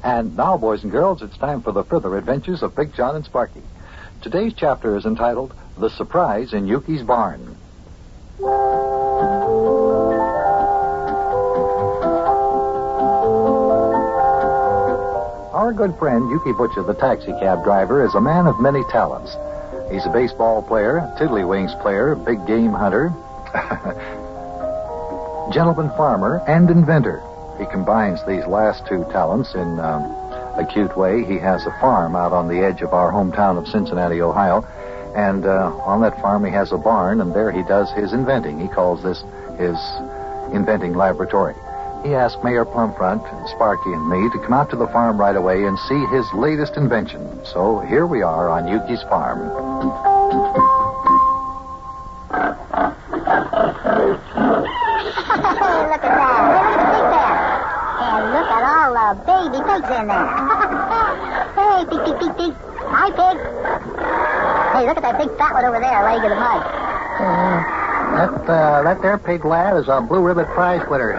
And now, boys and girls, it's time for the further adventures of Big John and Sparky. Today's chapter is entitled, The Surprise in Yuki's Barn. Our good friend, Yuki Butcher, the taxi cab driver, is a man of many talents. He's a baseball player, tiddlywinks player, big game hunter, gentleman farmer, and inventor. He combines these last two talents in a cute way. He has a farm out on the edge of our hometown of Cincinnati, Ohio. And on that farm he has a barn, and there he does his inventing. He calls this his inventing laboratory. He asked Mayor Plumfront, Sparky, and me to come out to the farm right away and see his latest invention. So here we are on Yuki's farm. Look at that. Look at the pig there. And look at all the baby pigs in there. Hey, pig, pig, pig, pig. Hi, pig. Hey, look at that big fat one over there laying in the mud. That there pig, lad, is a blue ribbon prize winner.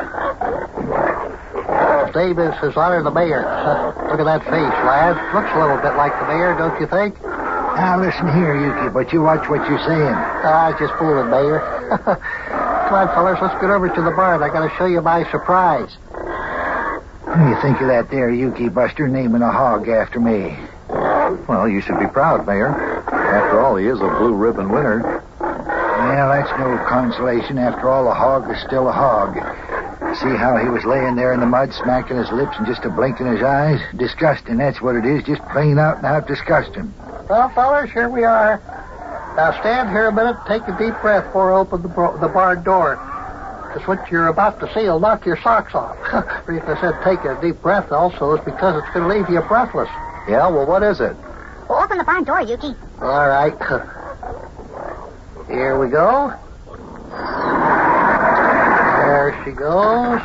His name is His Honor the Mayor. Look at that face, lad. Looks a little bit like the mayor, don't you think? Now, listen here, Yuki, but you watch what you're saying. I was just fooling, Mayor. Come on, fellas, let's get over to the barn. I got to show you my surprise. What do you think of that there, Yuki Buster, naming a hog after me? Well, you should be proud, Mayor. After all, he is a blue ribbon winner. Well, that's no consolation. After all, a hog is still a hog. See how he was laying there in the mud, smacking his lips and just a blink in his eyes? Disgusting, that's what it is. Just plain out and out disgusting. Well, fellas, here we are. Now stand here a minute, take a deep breath before I open the barn door. Because what you're about to see will knock your socks off. The reason I said take a deep breath also is because it's going to leave you breathless. Yeah, well, what is it? Well, open the barn door, Yuki. All right. Here we go. There she goes.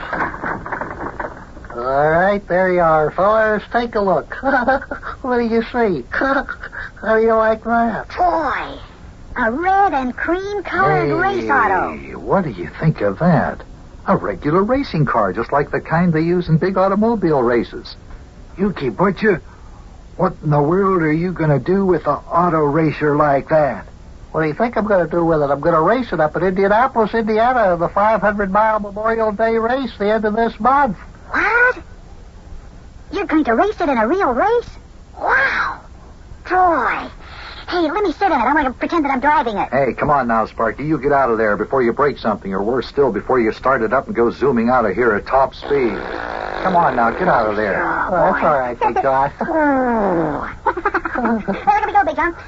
All right, there you are, fellas. Take a look. What do you see? How do you like that? Boy, a red and cream colored race auto. What do you think of that? A regular racing car, just like the kind they use in big automobile races. Yuki Butcher, what in the world are you going to do with an auto racer like that? What do you think I'm going to do with it? I'm going to race it up in Indianapolis, Indiana, the 500-mile Memorial Day race, the end of this month. What? You're going to race it in a real race? Wow. Boy. Hey, let me sit in it. I'm going to pretend that I'm driving it. Hey, come on now, Sparky. You get out of there before you break something, or worse still, before you start it up and go zooming out of here at top speed. Come on now, get out of there. Oh, that's all right, Big John. There we go, Big John.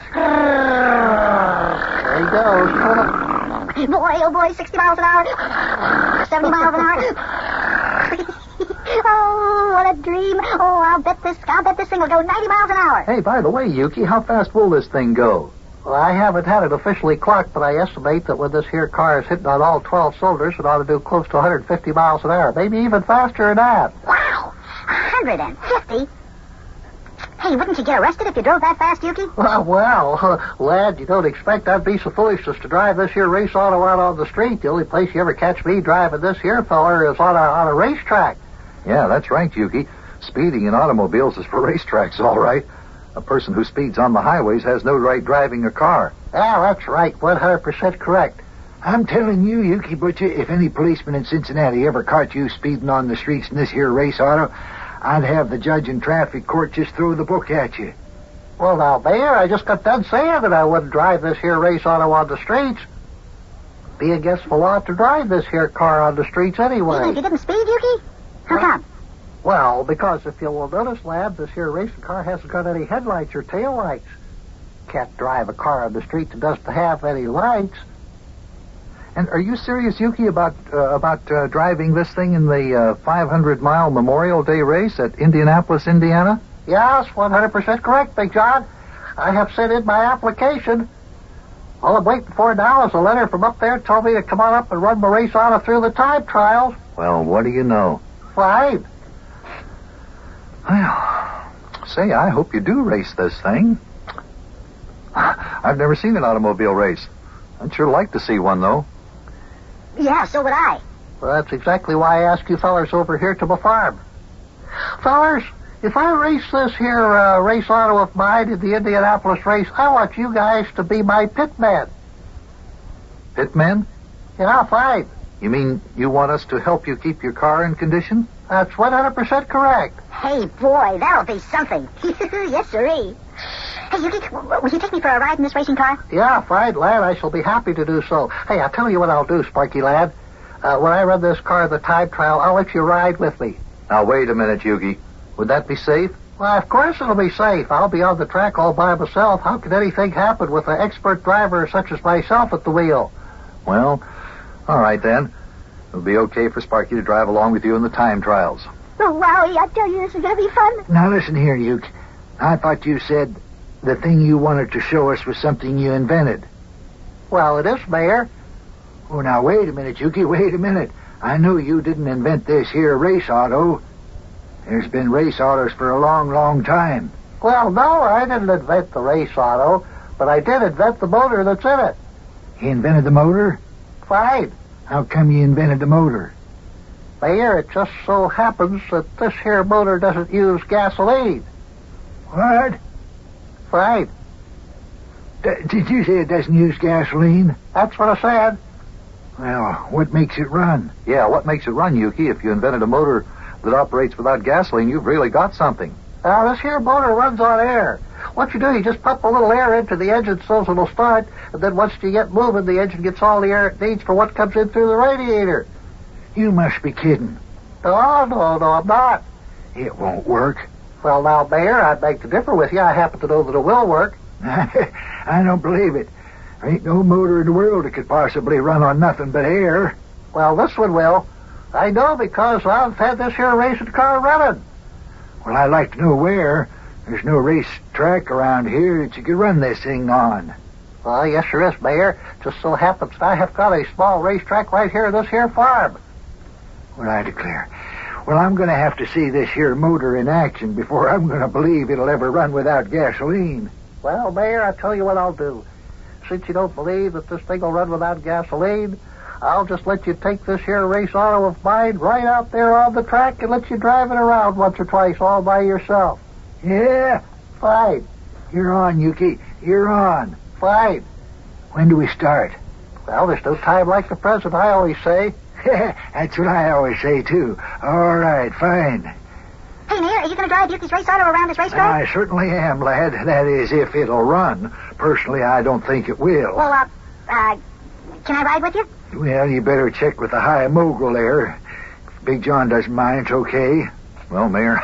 There he goes. Boy, oh boy, 60 miles an hour. 70 miles an hour. Oh, what a dream. Oh, I'll bet this thing will go 90 miles an hour. Hey, by the way, Yuki, how fast will this thing go? Well, I haven't had it officially clocked, but I estimate that when this here car is hitting on all 12 cylinders, it ought to do close to 150 miles an hour. Maybe even faster than that. Wow, 150? Hey, wouldn't you get arrested if you drove that fast, Yuki? Well, lad, you don't expect I'd be so foolish as to drive this here race auto out on the street. The only place you ever catch me driving this here feller is on a racetrack. Yeah, that's right, Yuki. Speeding in automobiles is for racetracks, all right. A person who speeds on the highways has no right driving a car. Yeah, that's right. 100% correct. I'm telling you, Yuki Butcher, if any policeman in Cincinnati ever caught you speeding on the streets in this here race auto, I'd have the judge in traffic court just throw the book at you. Well, now, Mayor, I just got done saying that I wouldn't drive this here race auto on the streets. Be against the law to drive this here car on the streets anyway. Even if you didn't speed, Yuki? How come? Well, because if you will notice, lad, this here racing car hasn't got any headlights or taillights. Can't drive a car on the street that doesn't have any lights. And are you serious, Yuki, about driving this thing in the 500-mile Memorial Day race at Indianapolis, Indiana? Yes, 100% correct, Big John. I have sent in my application. All I'm waiting for now is a letter from up there telling me to come on up and run my race auto through the time trials. Well, what do you know? Fine. Well, say, I hope you do race this thing. I've never seen an automobile race. I'd sure like to see one, though. Yeah, so would I. Well, that's exactly why I asked you fellers over here to my farm. Fellers, If I race this here race auto of mine in the Indianapolis race, I want you guys to be my pitmen. Pitmen? Yeah, fine. You mean you want us to help you keep your car in condition? That's 100% correct. Hey, boy, that'll be something. Yes, sirree. Hey, Yuki, will you take me for a ride in this racing car? Yeah, fine, lad. I shall be happy to do so. Hey, I'll tell you what I'll do, Sparky lad. When I run this car the time trial, I'll let you ride with me. Now, wait a minute, Yugi. Would that be safe? Well, of course it'll be safe. I'll be on the track all by myself. How could anything happen with an expert driver such as myself at the wheel? Well, all right then. It'll be okay for Sparky to drive along with you in the time trials. Oh, wowie, I tell you, this is going to be fun. Now listen here, Uke. I thought you said the thing you wanted to show us was something you invented. Well, it is, Mayor. Oh, now wait a minute, Yuki, wait a minute. I know you didn't invent this here race auto. There's been race autos for a long, long time. Well, no, I didn't invent the race auto, but I did invent the motor that's in it. You invented the motor? Fine. How come you invented the motor? Mayor, it just so happens that this here motor doesn't use gasoline. What? Fine. Did you say it doesn't use gasoline? That's what I said. Well, what makes it run? Yeah, what makes it run, Yuki? If you invented a motor that operates without gasoline, you've really got something. Now, this here motor runs on air. What you do, you just pump a little air into the engine so it'll start, and then once you get moving, the engine gets all the air it needs for what comes in through the radiator. You must be kidding. No, I'm not. It won't work. Well, now, Mayor, I'd beg to differ with you. I happen to know that it will work. I don't believe it. There ain't no motor in the world that could possibly run on nothing but air. Well, this one will. I know because I've had this here racing car running. Well, I'd like to know where. There's no race track around here that you could run this thing on. Well, yes, there is, Mayor. Just so happens that I have got a small racetrack right here in this here farm. Well, I declare. Well, I'm going to have to see this here motor in action before I'm going to believe it'll ever run without gasoline. Well, Mayor, I'll tell you what I'll do. Since you don't believe that this thing will run without gasoline, I'll just let you take this here race auto of mine right out there on the track and let you drive it around once or twice all by yourself. Yeah? Fine. You're on, Yuki. You're on. Fine. When do we start? Well, there's no time like the present, I always say. That's what I always say, too. All right, fine. Hey, Mayor, are you going to drive Yuki's race auto around this racetrack? I certainly am, lad. That is, if it'll run. Personally, I don't think it will. Well, can I ride with you? Well, you better check with the high mogul there. If Big John doesn't mind, it's okay. Well, Mayor,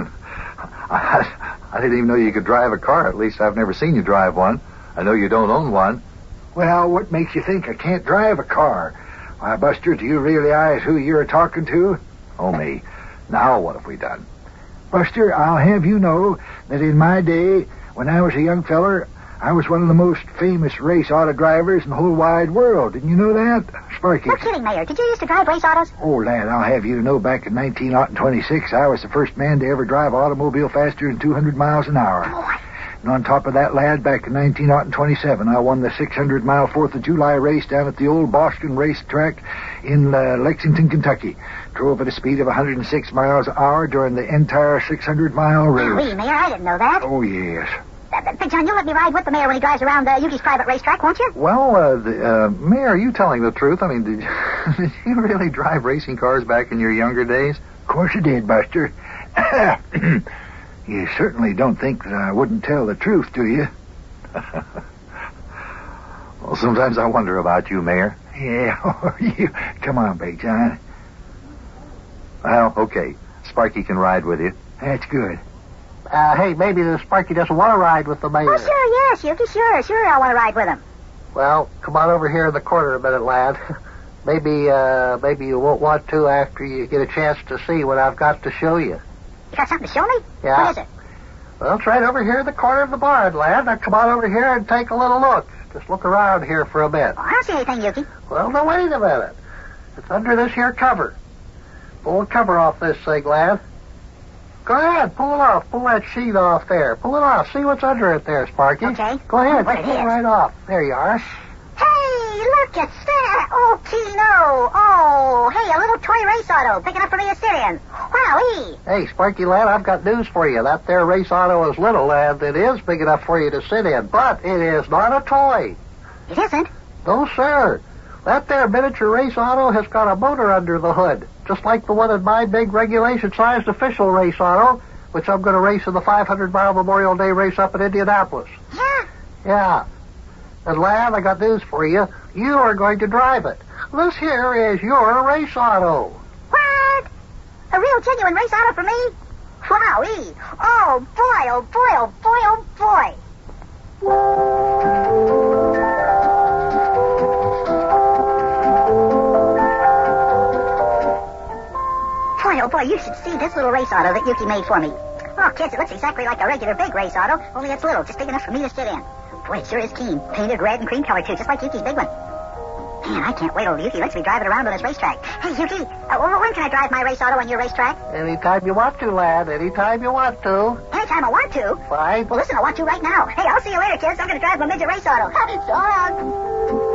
I didn't even know you could drive a car. At least I've never seen you drive one. I know you don't own one. Well, what makes you think I can't drive a car? Why, Buster, do you realize who you're talking to? Oh, me. Now what have we done? Buster, I'll have you know that in my day, when I was a young feller, I was one of the most famous race auto drivers in the whole wide world. Didn't you know that? Sparky. No kidding, Mayor. Did you used to drive race autos? Oh, lad, I'll have you to know back in 1926, I was the first man to ever drive an automobile faster than 200 miles an hour. Boy. And on top of that, lad, back in 1927, I won the 600-mile 4th of July race down at the old Boston racetrack in Lexington, Kentucky. Drove at a speed of 106 miles an hour during the entire 600-mile race. Wee, Mayor, I didn't know that. Oh, yes. Big John, you'll let me ride with the Mayor when he drives around Yuki's private racetrack, won't you? Well, Mayor, are you telling the truth? I mean, did you really drive racing cars back in your younger days? Of course I did, Buster. You certainly don't think that I wouldn't tell the truth, do you? Well, sometimes I wonder about you, Mayor. Yeah, you. Come on, Big John. Well, okay. Sparky can ride with you. That's good. Hey, maybe the Sparky doesn't want to ride with the Mayor. Oh, sure, yes, Yuki, sure, I want to ride with him. Well, come on over here in the corner a minute, lad. Maybe you won't want to after you get a chance to see what I've got to show you. You got something to show me? Yeah. What is it? Well, it's right over here in the corner of the barn, lad. Now, come on over here and take a little look. Just look around here for a bit. Oh, I don't see anything, Yuki. Well, now, wait a minute. It's under this here cover. Pull the cover off this thing, lad. Go ahead, pull it off. Pull that sheet off there. Pull it off. See what's under it there, Sparky. Okay. Go ahead. What it Pull it is. right off. There you are. Hey, look at that. Oh, Keno. Oh, hey, a little toy race auto. Big enough for me to sit in. Wowee. Hey, Sparky lad, I've got news for you. That there race auto is little, and it is big enough for you to sit in, but it is not a toy. It isn't? No, sir. That there miniature race auto has got a motor under the hood, just like the one in my big regulation-sized official race auto, which I'm going to race in the 500-mile Memorial Day race up in Indianapolis. Yeah. Yeah. And, lad, I got news for you. You are going to drive it. This here is your race auto. What? A real genuine race auto for me? Wowee. Oh, boy, oh, boy, oh, boy, oh, boy. Boy, oh, boy, you should see this little race auto that Yuki made for me. Oh, kids, it looks exactly like a regular big race auto, only it's little, just big enough for me to sit in. Boy, it sure is keen. Painted red and cream color, too, just like Yuki's big one. Man, I can't wait till Yuki lets me drive it around on his racetrack. Hey, Yuki, when can I drive my race auto on your racetrack? Anytime you want to, lad. Anytime you want to. Anytime I want to? Fine. Well, listen, I want to right now. Hey, I'll see you later, kids. I'm going to drive my midget race auto. So long.